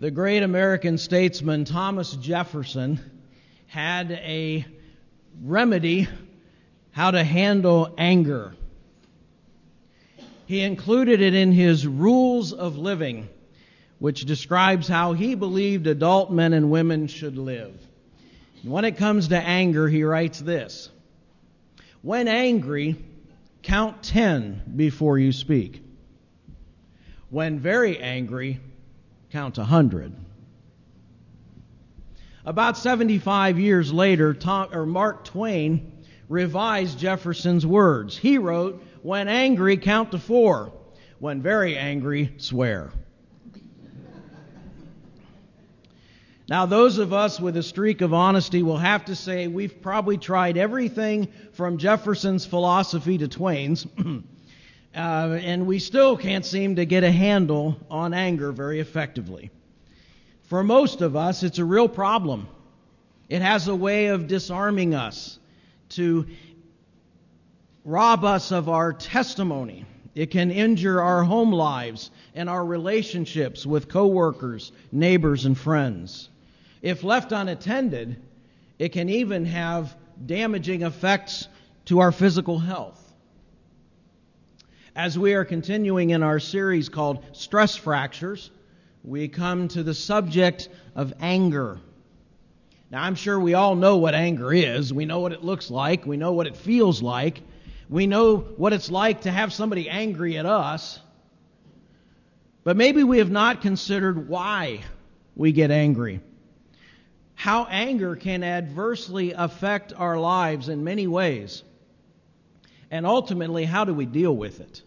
The great American statesman Thomas Jefferson had a remedy how to handle anger. He included it in his Rules of Living, which describes how he believed adult men and women should live. And when it comes to anger, he writes this: when angry, count 10 before you speak. When very angry, count 100. About 75 years later, Mark Twain revised Jefferson's words. He wrote, when angry, count to 4. When very angry, swear. Now, those of us with a streak of honesty will have to say we've probably tried everything from Jefferson's philosophy to Twain's, and we still can't seem to get a handle on anger very effectively. For most of us, it's a real problem. It has a way of disarming us, to rob us of our testimony. It can injure our home lives and our relationships with coworkers, neighbors, and friends. If left unattended, it can even have damaging effects to our physical health. As we are continuing in our series called Stress Fractures, we come to the subject of anger. Now, I'm sure we all know what anger is. We know what it looks like. We know what it feels like. We know what it's like to have somebody angry at us. But maybe we have not considered why we get angry. How anger can adversely affect our lives in many ways. And ultimately, how do we deal with it?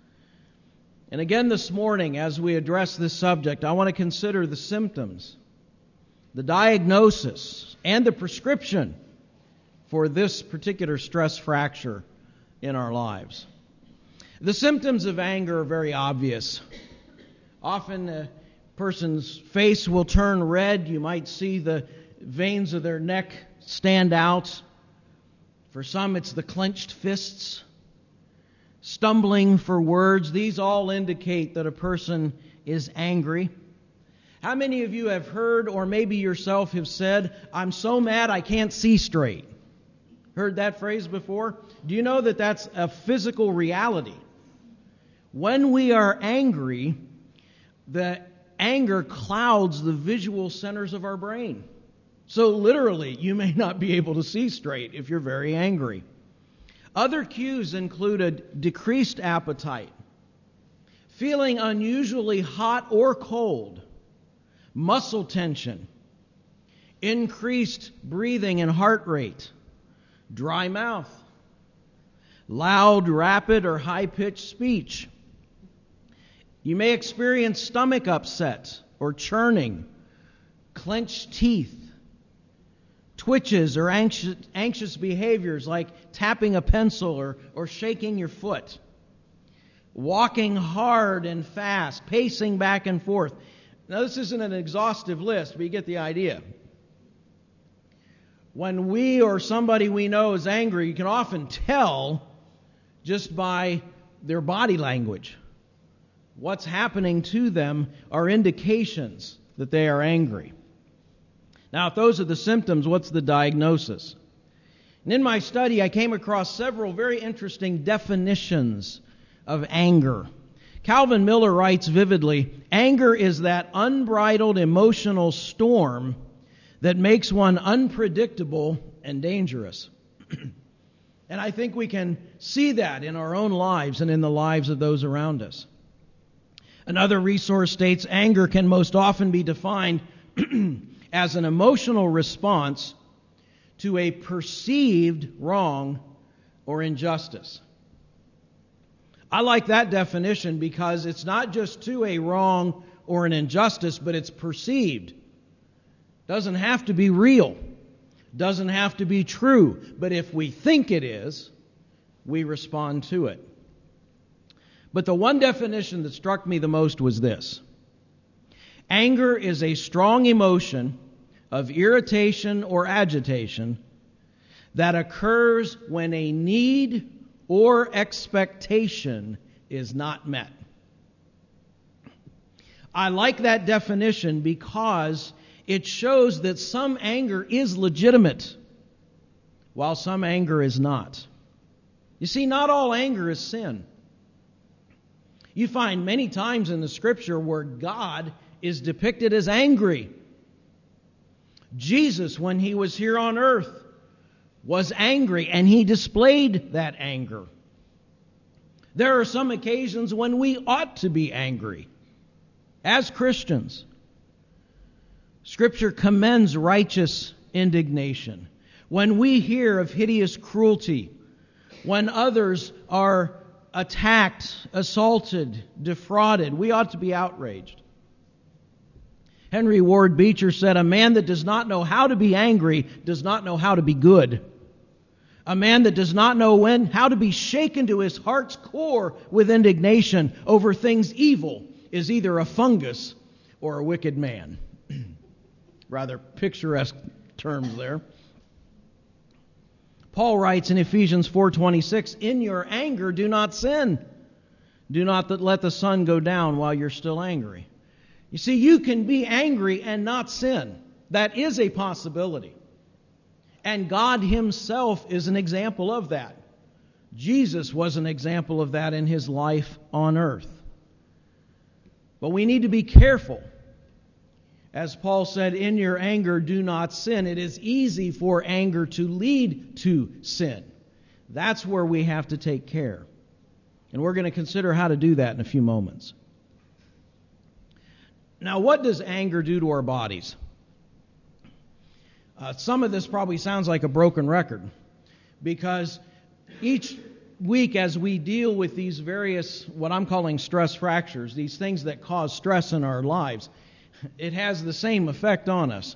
And again this morning, as we address this subject, I want to consider the symptoms, the diagnosis, and the prescription for this particular stress fracture in our lives. The symptoms of anger are very obvious. Often a person's face will turn red. You might see the veins of their neck stand out. For some, it's the clenched fists, stumbling for words. These all indicate that a person is angry. How many of you have heard, or maybe yourself have said, I'm so mad I can't see straight? Heard that phrase before? Do you know that that's a physical reality? When we are angry, the anger clouds the visual centers of our brain. So literally, you may not be able to see straight if you're very angry. Other cues include a decreased appetite, feeling unusually hot or cold, muscle tension, increased breathing and heart rate, dry mouth, loud, rapid, or high-pitched speech. You may experience stomach upset or churning, clenched teeth, twitches or anxious behaviors like tapping a pencil or shaking your foot, walking hard and fast, pacing back and forth. Now, this isn't an exhaustive list, but you get the idea. When we or somebody we know is angry, you can often tell just by their body language. What's happening to them are indications that they are angry. Now, if those are the symptoms, what's the diagnosis? And in my study, I came across several very interesting definitions of anger. Calvin Miller writes vividly, anger is that unbridled emotional storm that makes one unpredictable and dangerous. And I think we can see that in our own lives and in the lives of those around us. Another resource states anger can most often be defined as an emotional response to a perceived wrong or injustice. I like that definition because it's not just to a wrong or an injustice, but it's perceived. Doesn't have to be real. Doesn't have to be true. But if we think it is, we respond to it. But the one definition that struck me the most was this. Anger is a strong emotion of irritation or agitation that occurs when a need or expectation is not met. I like that definition because it shows that some anger is legitimate, while some anger is not. You see, not all anger is sin. You find many times in the Scripture where God is depicted as angry. Jesus, when he was here on earth, was angry, and he displayed that anger. There are some occasions when we ought to be angry as Christians. Scripture commends righteous indignation. When we hear of hideous cruelty, when others are attacked, assaulted, defrauded, we ought to be outraged. Henry Ward Beecher said, "A man that does not know how to be angry does not know how to be good. A man that does not know how to be shaken to his heart's core with indignation over things evil is either a fungus or a wicked man." Rather picturesque terms there. Paul writes in Ephesians 4:26, "In your anger do not sin. Do not let the sun go down while you're still angry." You see, you can be angry and not sin. That is a possibility. And God Himself is an example of that. Jesus was an example of that in His life on earth. But we need to be careful. As Paul said, "In your anger do not sin." It is easy for anger to lead to sin. That's where we have to take care. And we're going to consider how to do that in a few moments. Now, what does anger do to our bodies? Some of this probably sounds like a broken record, because each week as we deal with these various, what I'm calling stress fractures, these things that cause stress in our lives, it has the same effect on us.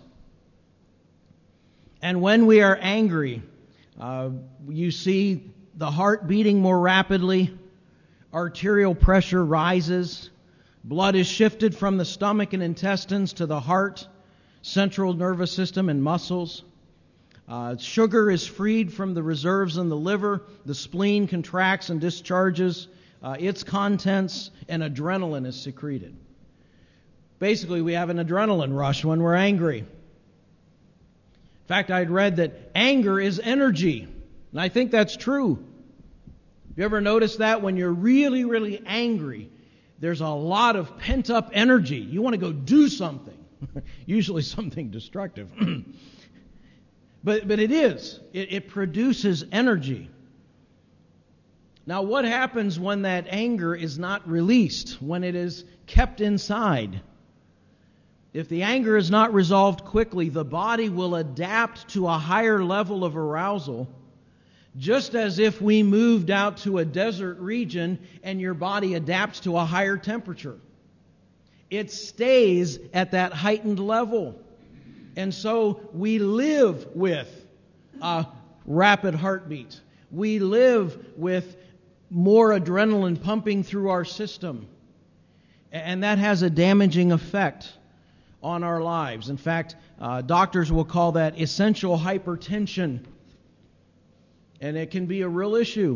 And when we are angry, you see the heart beating more rapidly, arterial pressure rises, blood is shifted from the stomach and intestines to the heart, central nervous system, and muscles. Sugar is freed from the reserves in the liver, the spleen contracts and discharges its contents, and adrenaline is secreted. Basically, we have an adrenaline rush when we're angry. In fact, I'd read that anger is energy, and I think that's true. Have you ever noticed that when you're really, really angry, there's a lot of pent-up energy. You want to go do something, usually something destructive. But it is. It produces energy. Now, what happens when that anger is not released, when it is kept inside? If the anger is not resolved quickly, the body will adapt to a higher level of arousal, just as if we moved out to a desert region and your body adapts to a higher temperature. It stays at that heightened level. And so we live with a rapid heartbeat. We live with more adrenaline pumping through our system. And that has a damaging effect on our lives. In fact, doctors will call that essential hypertension. And it can be a real issue.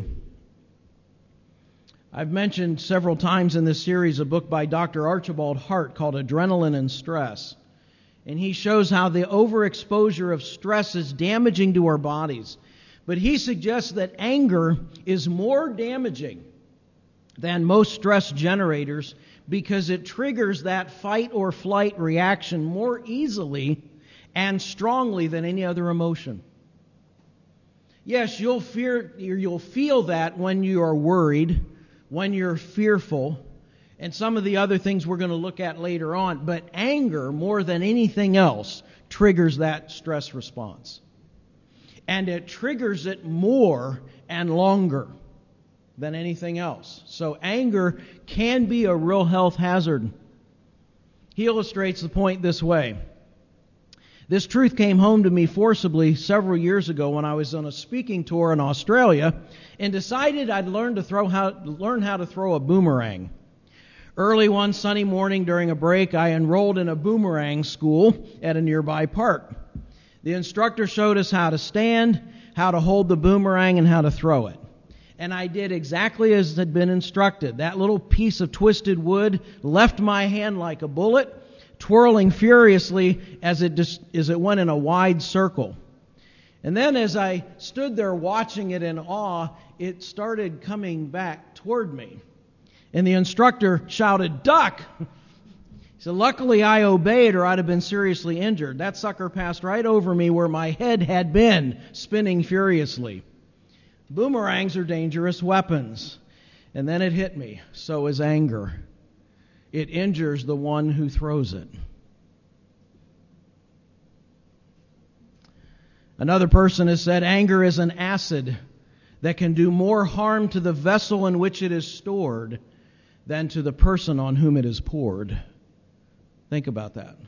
I've mentioned several times in this series a book by Dr. Archibald Hart called Adrenaline and Stress. And he shows how the overexposure of stress is damaging to our bodies. But he suggests that anger is more damaging than most stress generators because it triggers that fight or flight reaction more easily and strongly than any other emotion. Yes, you'll feel that when you are worried, when you're fearful, and some of the other things we're going to look at later on. But anger, more than anything else, triggers that stress response. And it triggers it more and longer than anything else. So anger can be a real health hazard. He illustrates the point this way. This truth came home to me forcibly several years ago when I was on a speaking tour in Australia and decided I'd learn how to throw a boomerang. Early one sunny morning during a break, I enrolled in a boomerang school at a nearby park. The instructor showed us how to stand, how to hold the boomerang, and how to throw it. And I did exactly as had been instructed. That little piece of twisted wood left my hand like a bullet, twirling furiously as it went in a wide circle. And then as I stood there watching it in awe, it started coming back toward me. And the instructor shouted, "Duck!" So luckily I obeyed, or I'd have been seriously injured. That sucker passed right over me where my head had been, spinning furiously. Boomerangs are dangerous weapons. And then it hit me. So is anger. It injures the one who throws it. Another person has said, anger is an acid that can do more harm to the vessel in which it is stored than to the person on whom it is poured. Think about that.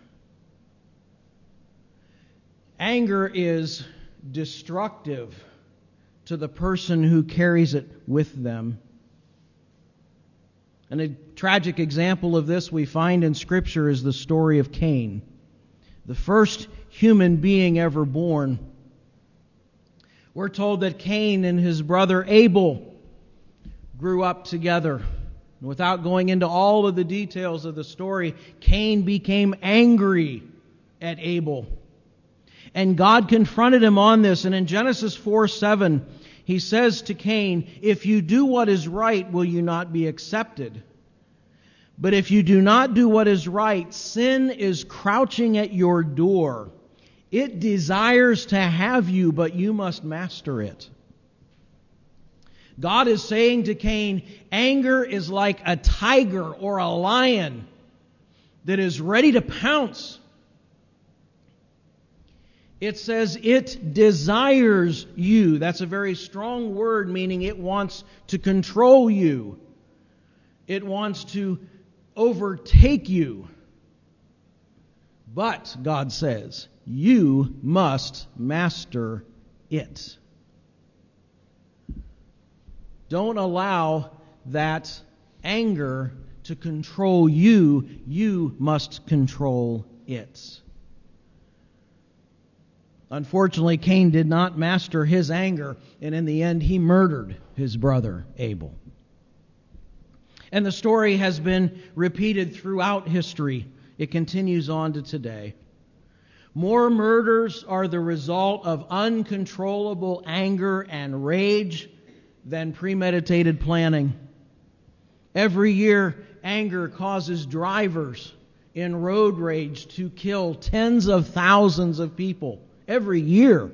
Anger is destructive to the person who carries it with them. And a tragic example of this we find in Scripture is the story of Cain, the first human being ever born. We're told that Cain and his brother Abel grew up together. Without going into all of the details of the story, Cain became angry at Abel. And God confronted him on this. And in Genesis 4:7, he says to Cain, "If you do what is right, will you not be accepted? But if you do not do what is right, sin is crouching at your door. It desires to have you, but you must master it." God is saying to Cain, anger is like a tiger or a lion that is ready to pounce. It says it desires you. That's a very strong word, meaning it wants to control you. It wants to overtake you. But, God says, you must master it. Don't allow that anger to control you. You must control it. Unfortunately, Cain did not master his anger, and in the end, he murdered his brother Abel. And the story has been repeated throughout history. It continues on to today. More murders are the result of uncontrollable anger and rage than premeditated planning. Every year, anger causes drivers in road rage to kill tens of thousands of people. Every year.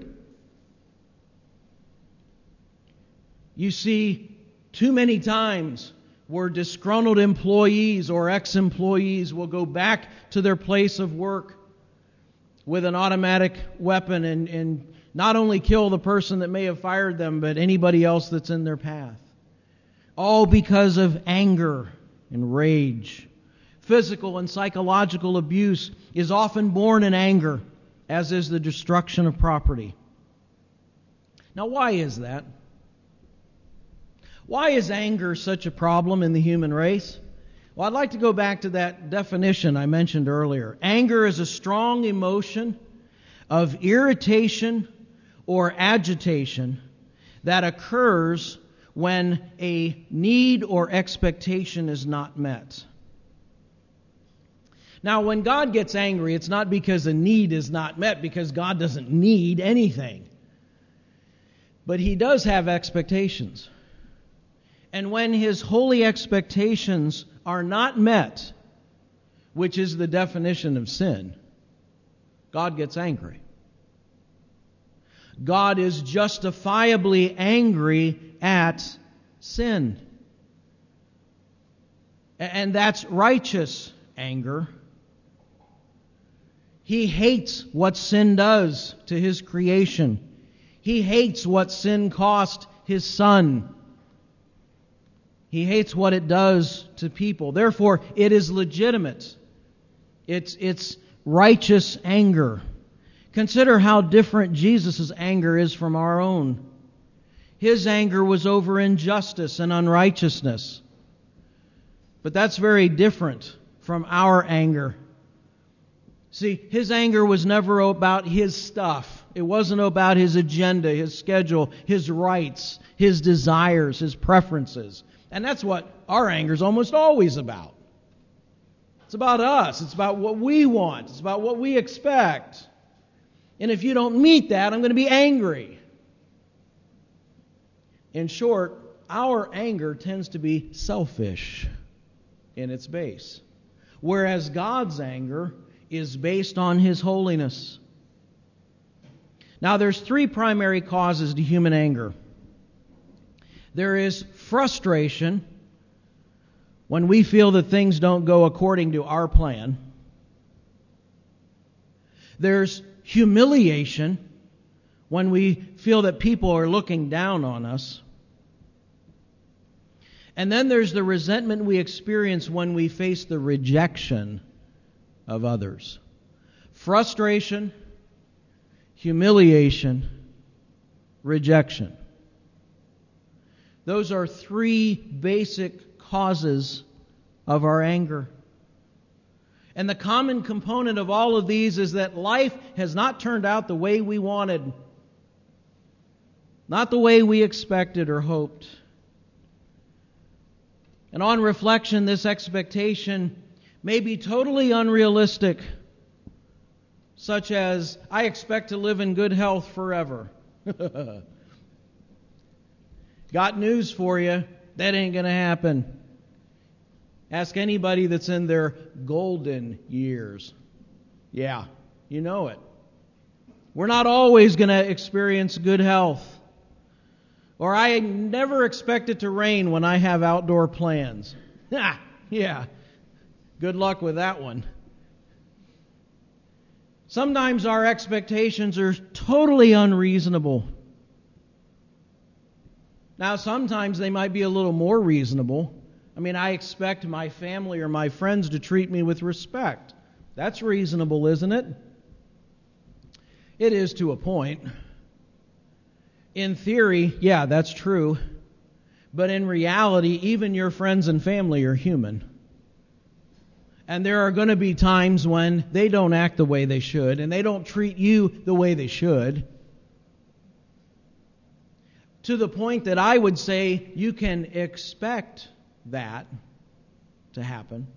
You see too many times where disgruntled employees or ex-employees will go back to their place of work with an automatic weapon and not only kill the person that may have fired them, but anybody else that's in their path. All because of anger and rage. Physical and psychological abuse is often born in anger, as is the destruction of property. Now, why is that? Why is anger such a problem in the human race? Well, I'd like to go back to that definition I mentioned earlier. Anger is a strong emotion of irritation or agitation that occurs when a need or expectation is not met. Now, when God gets angry, it's not because a need is not met, because God doesn't need anything. But He does have expectations. And when His holy expectations are not met, which is the definition of sin, God gets angry. God is justifiably angry at sin. And that's righteous anger. He hates what sin does to His creation. He hates what sin cost His Son. He hates what it does to people. Therefore, it is legitimate. It's righteous anger. Consider how different Jesus' anger is from our own. His anger was over injustice and unrighteousness. But that's very different from our anger. See, His anger was never about His stuff It wasn't about his agenda, his schedule, his rights, his desires, his preferences. And that's what our anger is almost always about. It's about us. It's about what we want. It's about what we expect. And if you don't meet that, I'm going to be angry. In short, our anger tends to be selfish in its base, whereas God's anger is based on His holiness. Now, there's three primary causes to human anger. There is frustration, when we feel that things don't go according to our plan. There's humiliation, when we feel that people are looking down on us. And then there's the resentment we experience when we face the rejection of others. Frustration, humiliation, rejection. Those are three basic causes of our anger. And the common component of all of these is that life has not turned out the way we wanted, not the way we expected or hoped. And on reflection, this expectation may be totally unrealistic, such as, I expect to live in good health forever. Got news for you, that ain't going to happen. Ask anybody that's in their golden years. Yeah, you know it. We're not always going to experience good health. Or I never expect it to rain when I have outdoor plans. Yeah, good luck with that one. Sometimes our expectations are totally unreasonable. Now, sometimes they might be a little more reasonable. I mean, I expect my family or my friends to treat me with respect. That's reasonable, isn't it? It is to a point. In theory, yeah, that's true. But in reality, even your friends and family are human. And there are going to be times when they don't act the way they should, and they don't treat you the way they should. To the point that I would say you can expect that to happen.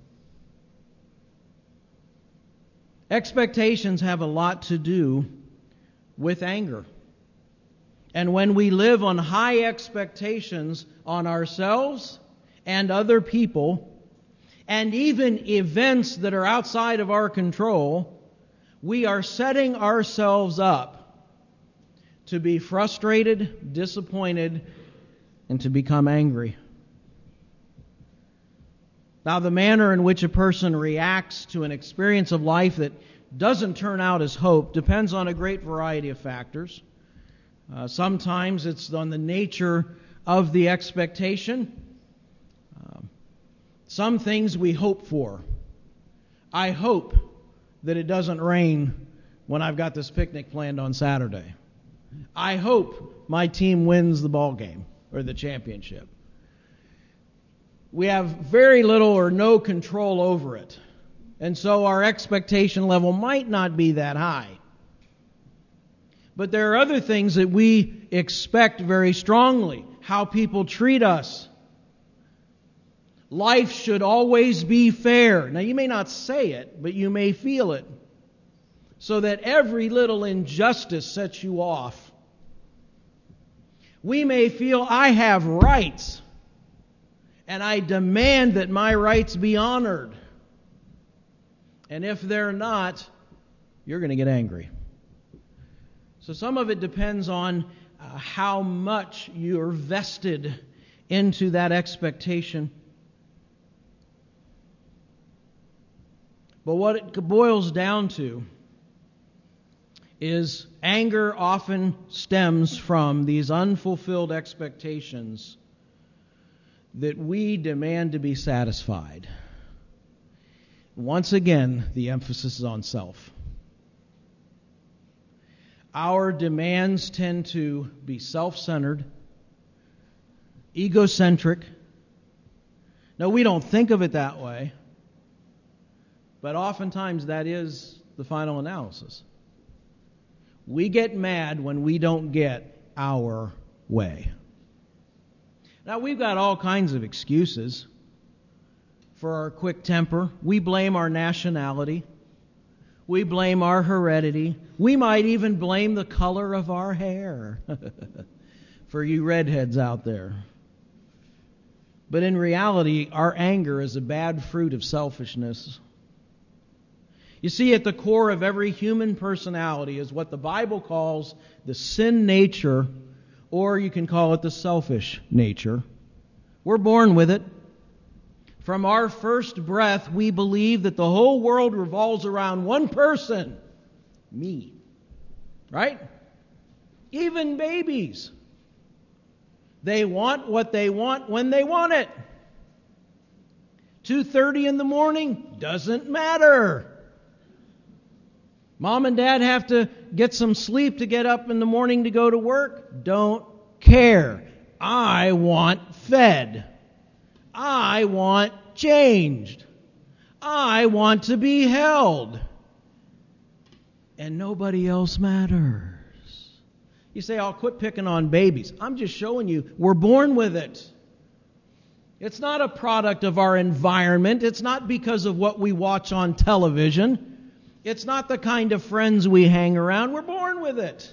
Expectations have a lot to do with anger. And when we live on high expectations on ourselves and other people, and even events that are outside of our control, we are setting ourselves up to be frustrated, disappointed, and to become angry. Now, the manner in which a person reacts to an experience of life that doesn't turn out as hoped depends on a great variety of factors. Sometimes it's on the nature of the expectation. Some things we hope for. I hope that it doesn't rain when I've got this picnic planned on Saturday. I hope my team wins the ball game or the championship. We have very little or no control over it. And so our expectation level might not be that high. But there are other things that we expect very strongly. How people treat us. Life should always be fair. Now, you may not say it, but you may feel it. So that every little injustice sets you off. We may feel I have rights, and I demand that my rights be honored. And if they're not, you're going to get angry. So some of it depends on how much you're vested into that expectation. But what it boils down to is anger often stems from these unfulfilled expectations that we demand to be satisfied. Once again, the emphasis is on self. Our demands tend to be self-centered, egocentric. No, we don't think of it that way, but oftentimes that is the final analysis. We get mad when we don't get our way. Now, we've got all kinds of excuses for our quick temper. We blame our nationality. We blame our heredity. We might even blame the color of our hair. For you redheads out there. But in reality, our anger is a bad fruit of selfishness. You see, at the core of every human personality is what the Bible calls the sin nature, or you can call it the selfish nature. We're born with it. From our first breath, we believe that the whole world revolves around one person, me. Right? Even babies. They want what they want when they want it. 2:30 in the morning, doesn't matter. Mom and Dad have to get some sleep to get up in the morning to go to work, don't care. I want fed. I want changed. I want to be held. And nobody else matters. You say, I'll quit picking on babies. I'm just showing you, we're born with it. It's not a product of our environment. It's not because of what we watch on television. It's not the kind of friends we hang around. We're born with it.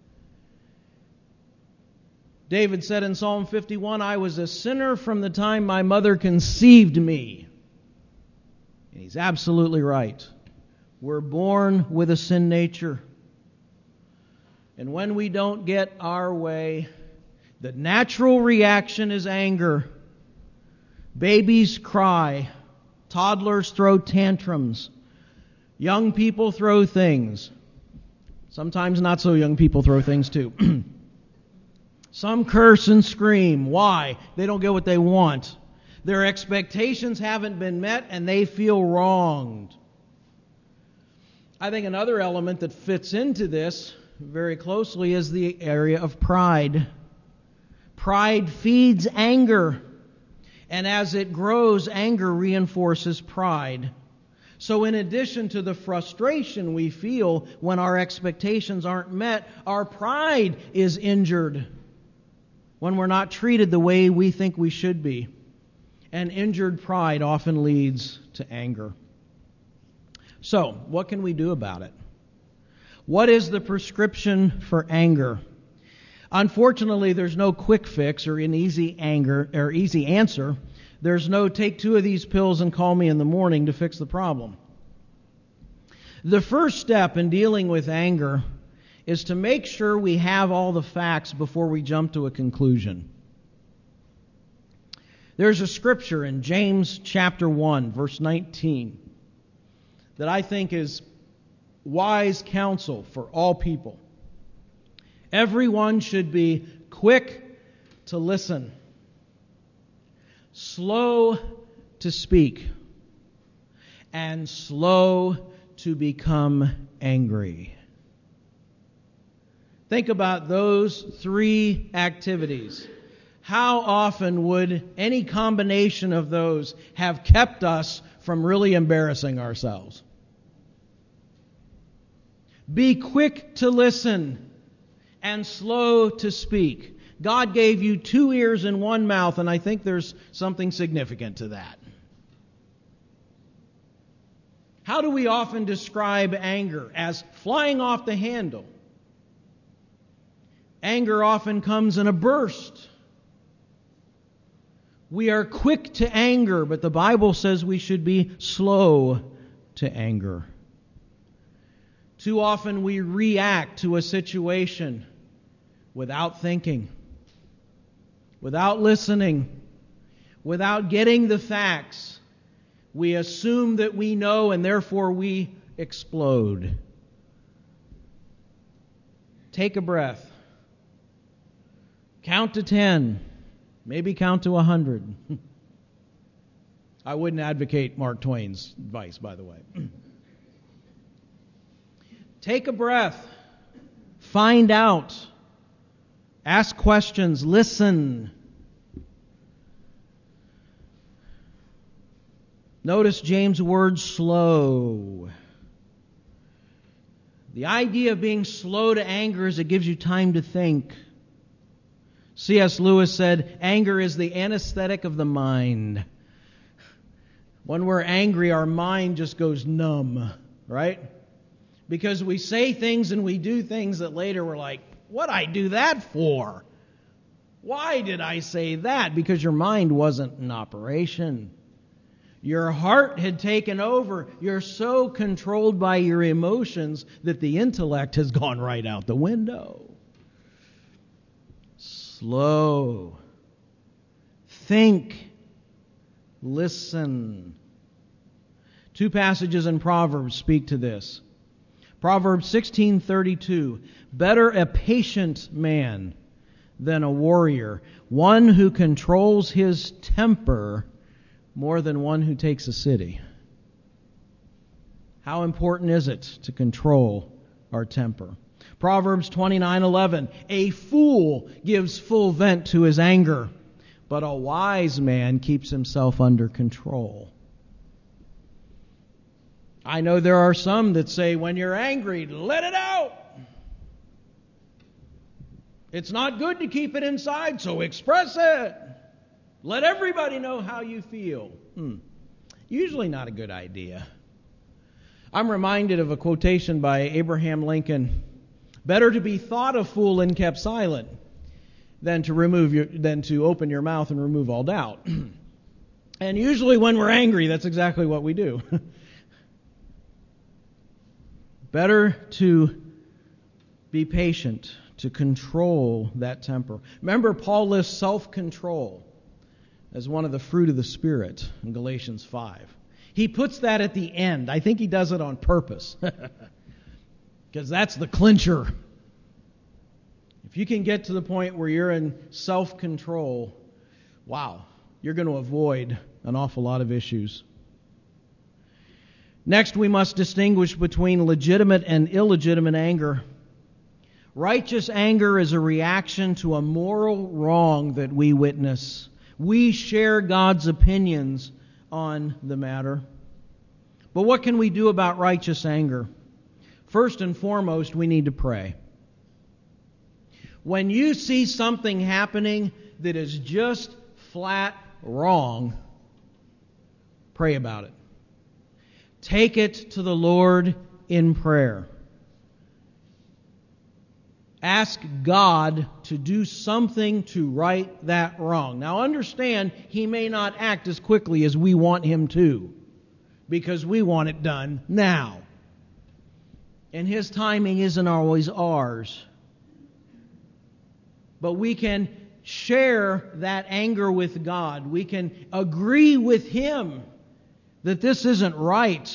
David said in Psalm 51, I was a sinner from the time my mother conceived me. And he's absolutely right. We're born with a sin nature. And when we don't get our way, the natural reaction is anger. Babies cry. Toddlers throw tantrums. Young people throw things. Sometimes not so young people throw things too. Some curse and scream. Why? They don't get what they want. Their expectations haven't been met and they feel wronged. I think another element that fits into this very closely is the area of pride. Pride feeds anger. And as it grows, anger reinforces pride. So in addition to the frustration we feel when our expectations aren't met, our pride is injured when we're not treated the way we think we should be. And injured pride often leads to anger. So, what can we do about it? What is the prescription for anger? Unfortunately, there's no quick fix or an easy answer. There's no take 2 of these pills and call me in the morning to fix the problem. The first step in dealing with anger is to make sure we have all the facts before we jump to a conclusion. There's a scripture in James chapter 1, verse 19, that I think is wise counsel for all people. Everyone should be quick to listen, slow to speak, and slow to become angry. Think about those 3 activities. How often would any combination of those have kept us from really embarrassing ourselves? Be quick to listen and slow to speak. God gave you 2 ears and 1 mouth, and I think there's something significant to that. How do we often describe anger? As flying off the handle. Anger often comes in a burst. We are quick to anger, but the Bible says we should be slow to anger. Too often we react to a situation without thinking, without listening, without getting the facts. We assume that we know and therefore we explode. Take a breath. Count to 10. Maybe count to 100. I wouldn't advocate Mark Twain's advice, by the way. Take a breath. Find out. Ask questions. Listen. Notice James' word slow. The idea of being slow to anger is it gives you time to think. C.S. Lewis said, anger is the anesthetic of the mind. When we're angry, our mind just goes numb, right? Because we say things and we do things that later we're like, what'd I do that for? Why did I say that? Because your mind wasn't in operation. Your heart had taken over. You're so controlled by your emotions that the intellect has gone right out the window. Slow. Think. Listen. Two passages in Proverbs speak to this. Proverbs 16:32. Better a patient man than a warrior, one who controls his temper more than one who takes a city. How important is it to control our temper? Proverbs 29:11. A fool gives full vent to his anger, but a wise man keeps himself under control. I know there are some that say, when you're angry, let it out. It's not good to keep it inside, so express it. Let everybody know how you feel. Usually not a good idea. I'm reminded of a quotation by Abraham Lincoln. Better to be thought a fool and kept silent than to open your mouth and remove all doubt. And usually when we're angry, that's exactly what we do. Better to be patient, to control that temper. Remember, Paul lists self-control as one of the fruit of the Spirit in Galatians 5. He puts that at the end. I think he does it on purpose. Because that's the clincher. If you can get to the point where you're in self-control, wow, you're going to avoid an awful lot of issues. Next, we must distinguish between legitimate and illegitimate anger. Righteous anger is a reaction to a moral wrong that we witness. We share God's opinions on the matter. But what can we do about righteous anger? First and foremost, we need to pray. When you see something happening that is just flat wrong, pray about it. Take it to the Lord in prayer. Ask God to do something to right that wrong. Now understand, He may not act as quickly as we want Him to, because we want it done now. And His timing isn't always ours. But we can share that anger with God. We can agree with Him that this isn't right.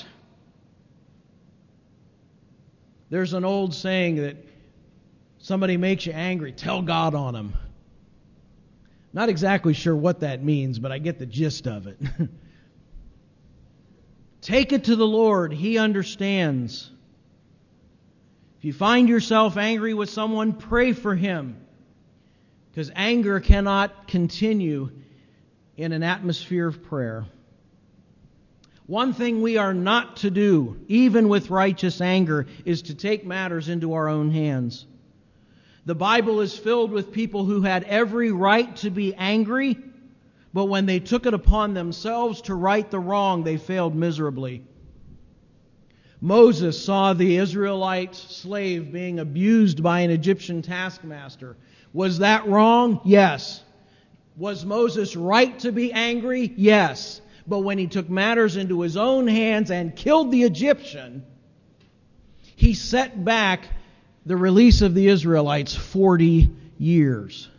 There's an old saying that somebody makes you angry, tell God on them. Not exactly sure what that means, but I get the gist of it. Take it to the Lord. He understands. If you find yourself angry with someone, pray for him. Because anger cannot continue in an atmosphere of prayer. One thing we are not to do, even with righteous anger, is to take matters into our own hands. The Bible is filled with people who had every right to be angry, but when they took it upon themselves to right the wrong, they failed miserably. Moses saw the Israelite slave being abused by an Egyptian taskmaster. Was that wrong? Yes. Was Moses right to be angry? Yes. But when he took matters into his own hands and killed the Egyptian, he set back the release of the Israelites 40 years.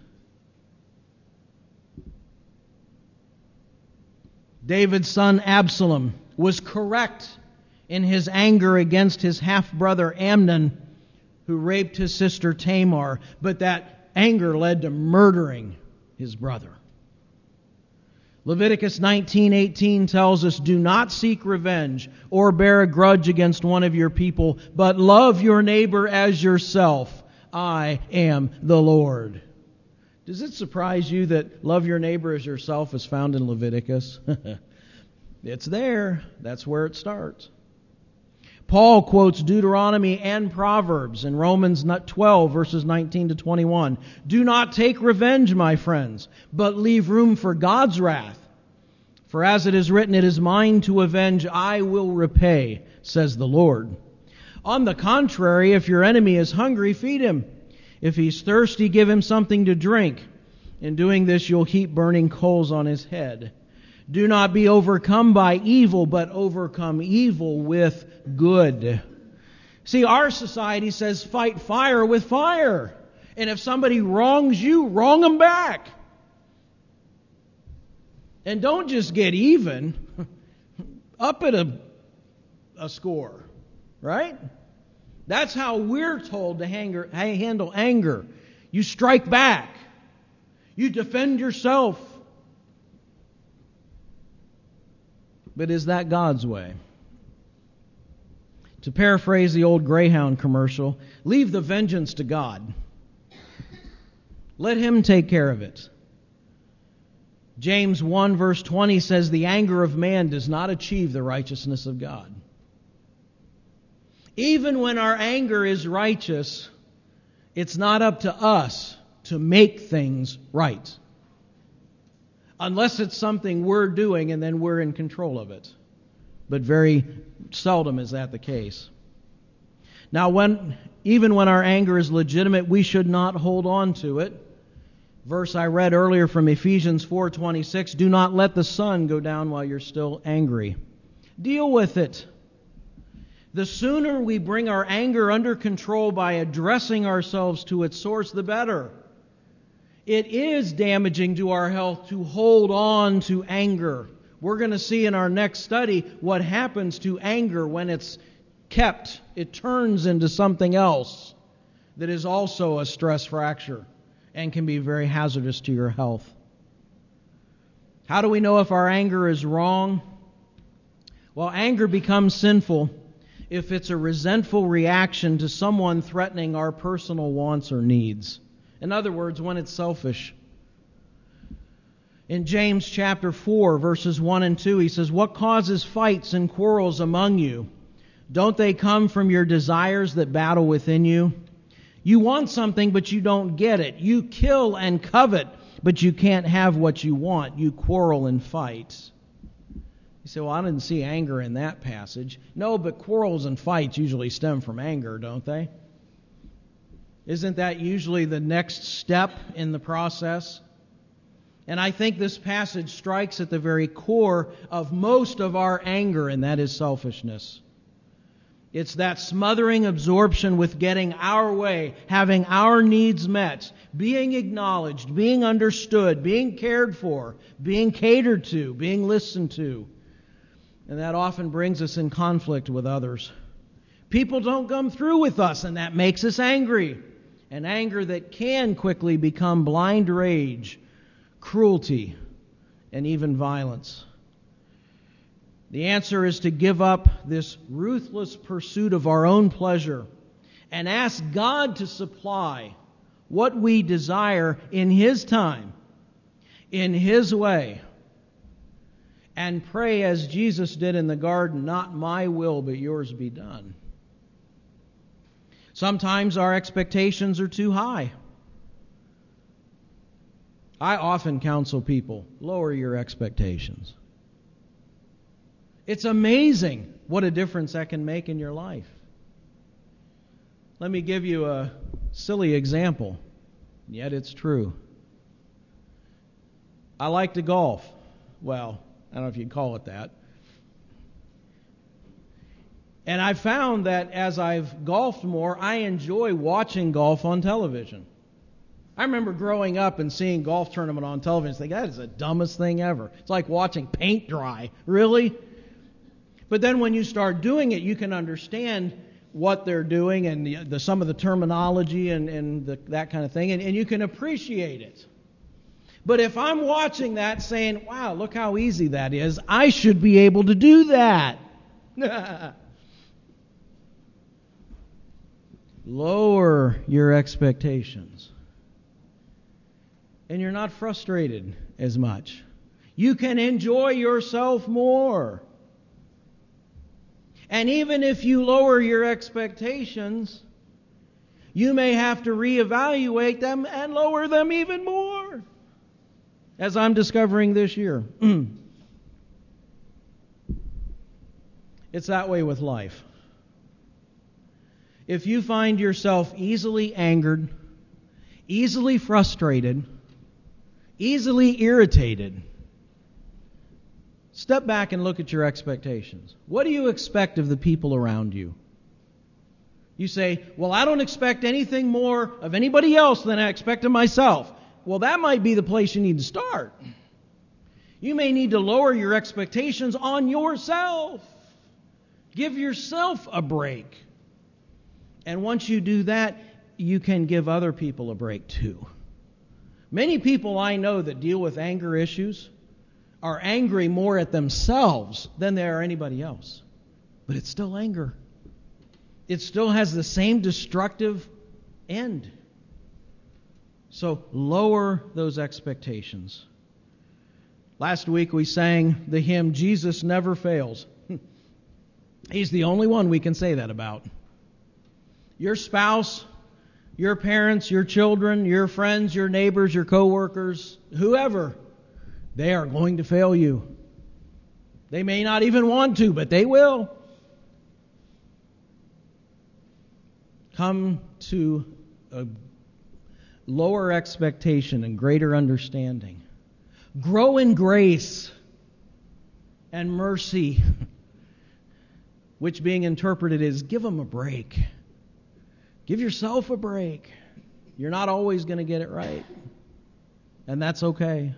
David's son Absalom was correct in his anger against his half-brother Amnon, who raped his sister Tamar, but that anger led to murdering his brother. Leviticus 19:18 tells us, do not seek revenge or bear a grudge against one of your people, but love your neighbor as yourself. I am the Lord. Does it surprise you that love your neighbor as yourself is found in Leviticus? It's there. That's where it starts. Paul quotes Deuteronomy and Proverbs in Romans 12, verses 19 to 21. Do not take revenge, my friends, but leave room for God's wrath. For as it is written, it is mine to avenge, I will repay, says the Lord. On the contrary, if your enemy is hungry, feed him. If he's thirsty, give him something to drink. In doing this, you'll heap burning coals on his head. Do not be overcome by evil, but overcome evil with good. See, our society says fight fire with fire. And if somebody wrongs you, wrong them back. And don't just get even. Up at a score. Right? That's how we're told to handle anger. You strike back. You defend yourself. But is that God's way? To paraphrase the old Greyhound commercial, leave the vengeance to God. Let Him take care of it. James 1 verse 20 says, the anger of man does not achieve the righteousness of God. Even when our anger is righteous, it's not up to us to make things right. Unless it's something we're doing and then we're in control of it. But very seldom is that the case. Now, even when our anger is legitimate, we should not hold on to it. Verse I read earlier from Ephesians 4:26, do not let the sun go down while you're still angry. Deal with it. The sooner we bring our anger under control by addressing ourselves to its source, the better. It is damaging to our health to hold on to anger. We're going to see in our next study what happens to anger when it's kept. It turns into something else that is also a stress fracture and can be very hazardous to your health. How do we know if our anger is wrong? Well, anger becomes sinful if it's a resentful reaction to someone threatening our personal wants or needs. In other words, when it's selfish. In James chapter 4, verses 1 and 2, he says, what causes fights and quarrels among you? Don't they come from your desires that battle within you? You want something, but you don't get it. You kill and covet, but you can't have what you want. You quarrel and fight. You say, well, I didn't see anger in that passage. No, but quarrels and fights usually stem from anger, don't they? Isn't that usually the next step in the process? And I think this passage strikes at the very core of most of our anger, and that is selfishness. It's that smothering absorption with getting our way, having our needs met, being acknowledged, being understood, being cared for, being catered to, being listened to. And that often brings us in conflict with others. People don't come through with us, and that makes us angry. An anger that can quickly become blind rage, cruelty, and even violence. The answer is to give up this ruthless pursuit of our own pleasure and ask God to supply what we desire in His time, in His way, and pray as Jesus did in the garden, not my will, but yours be done. Sometimes our expectations are too high. I often counsel people, lower your expectations. It's amazing what a difference that can make in your life. Let me give you a silly example, yet it's true. I like to golf. Well, I don't know if you'd call it that. And I've found that as I've golfed more, I enjoy watching golf on television. I remember growing up and seeing golf tournament on television, thinking, that is the dumbest thing ever. It's like watching paint dry. Really? But then when you start doing it, you can understand what they're doing and some of the terminology and that kind of thing, and you can appreciate it. But if I'm watching that saying, wow, look how easy that is, I should be able to do that. Lower your expectations. And you're not frustrated as much. You can enjoy yourself more. And even if you lower your expectations, you may have to reevaluate them and lower them even more, as I'm discovering this year. It's that way with life. If you find yourself easily angered, easily frustrated, easily irritated, step back and look at your expectations. What do you expect of the people around you? You say, well, I don't expect anything more of anybody else than I expect of myself. Well, that might be the place you need to start. You may need to lower your expectations on yourself. Give yourself a break. And once you do that, you can give other people a break too. Many people I know that deal with anger issues are angry more at themselves than they are anybody else. But it's still anger. It still has the same destructive end. So lower those expectations. Last week we sang the hymn, Jesus Never Fails. He's the only one we can say that about. Your spouse, your parents, your children, your friends, your neighbors, your coworkers, whoever, they are going to fail you. They may not even want to, but they will. Come to a lower expectation and greater understanding. Grow in grace and mercy, which being interpreted is give them a break. Give yourself a break. You're not always going to get it right. And that's okay.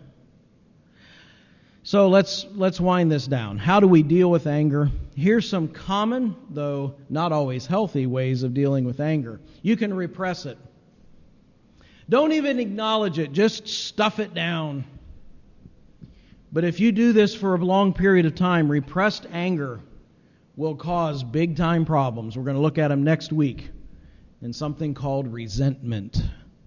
So let's wind this down. How do we deal with anger? Here's some common, though not always healthy, ways of dealing with anger. You can repress it. Don't even acknowledge it. Just stuff it down. But if you do this for a long period of time, repressed anger will cause big-time problems. We're going to look at them next week in something called resentment.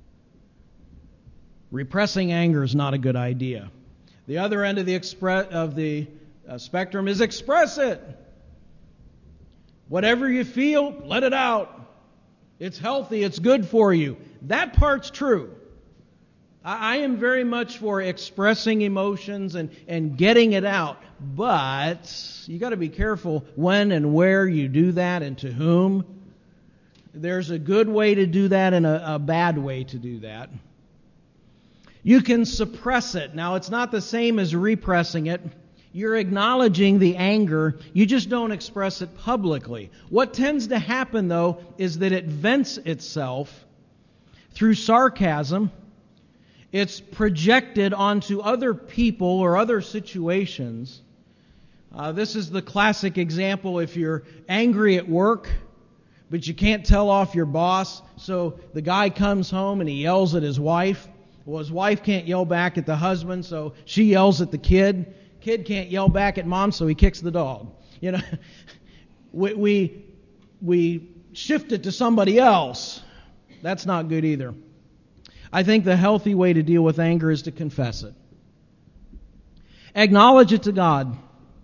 Repressing anger is not a good idea. The other end of the spectrum is express it. Whatever you feel, let it out. It's healthy, it's good for you. That part's true. I am very much for expressing emotions and getting it out. But you got to be careful when and where you do that and to whom. There's a good way to do that and a bad way to do that. You can suppress it. Now, it's not the same as repressing it. You're acknowledging the anger. You just don't express it publicly. What tends to happen, though, is that it vents itself through sarcasm. It's projected onto other people or other situations. This is the classic example if you're angry at work, but you can't tell off your boss. So the guy comes home and he yells at his wife. Well, his wife can't yell back at the husband, so she yells at the kid. Kid can't yell back at mom, so he kicks the dog. You know, we shift it to somebody else. That's not good either. I think the healthy way to deal with anger is to confess it. Acknowledge it to God.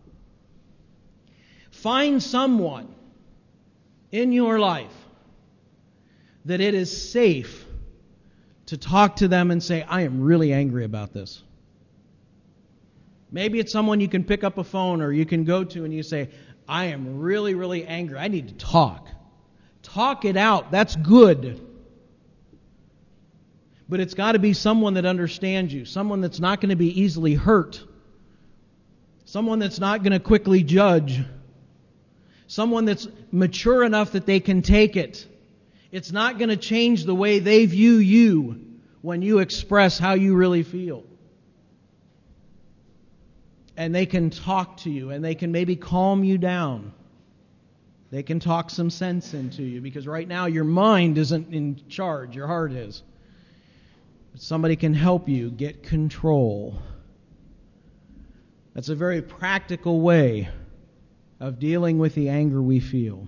Find someone in your life that it is safe to talk to them and say, I am really angry about this. Maybe it's someone you can pick up a phone or you can go to and you say, I am really, really angry. I need to talk. Talk it out. That's good. But it's got to be someone that understands you. Someone that's not going to be easily hurt. Someone that's not going to quickly judge. Someone that's mature enough that they can take it. It's not going to change the way they view you when you express how you really feel. And they can talk to you and they can maybe calm you down. They can talk some sense into you because right now your mind isn't in charge, your heart is. But somebody can help you get control. That's a very practical way of dealing with the anger we feel.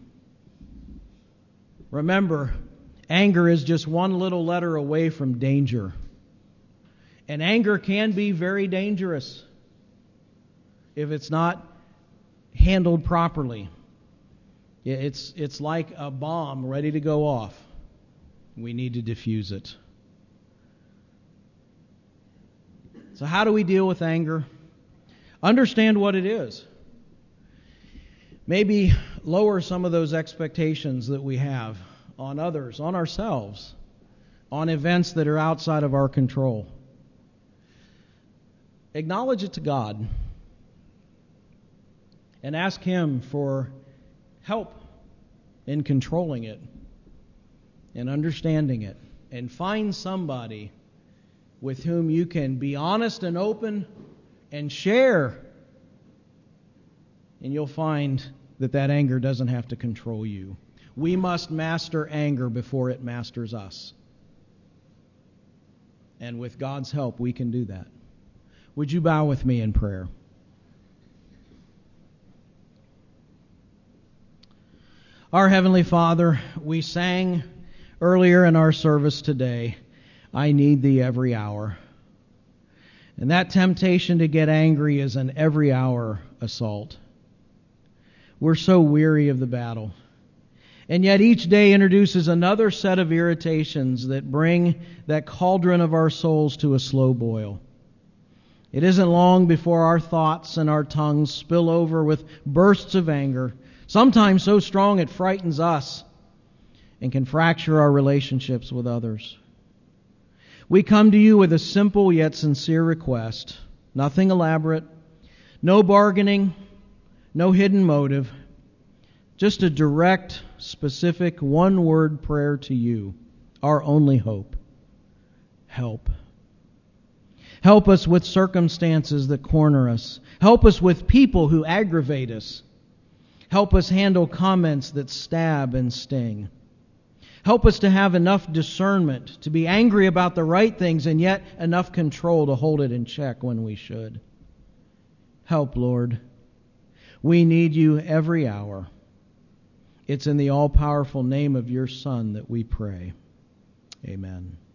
Remember, anger is just one little letter away from danger. And anger can be very dangerous if it's not handled properly. It's like a bomb ready to go off. We need to diffuse it. So how do we deal with anger? Understand what it is. Maybe lower some of those expectations that we have on others, on ourselves, on events that are outside of our control. Acknowledge it to God and ask Him for help in controlling it and understanding it. And find somebody with whom you can be honest and open and share. And you'll find that anger doesn't have to control you. We must master anger before it masters us. And with God's help, we can do that. Would you bow with me in prayer? Our Heavenly Father, we sang earlier in our service today, I need Thee every hour. And that temptation to get angry is an every hour assault. We're so weary of the battle. And yet each day introduces another set of irritations that bring that cauldron of our souls to a slow boil. It isn't long before our thoughts and our tongues spill over with bursts of anger, sometimes so strong it frightens us and can fracture our relationships with others. We come to you with a simple yet sincere request. Nothing elaborate, no bargaining, no hidden motive. Just a direct, specific, one-word prayer to you, our only hope. Help. Help us with circumstances that corner us. Help us with people who aggravate us. Help us handle comments that stab and sting. Help us to have enough discernment to be angry about the right things and yet enough control to hold it in check when we should. Help, Lord. We need you every hour. It's in the all-powerful name of your Son that we pray. Amen.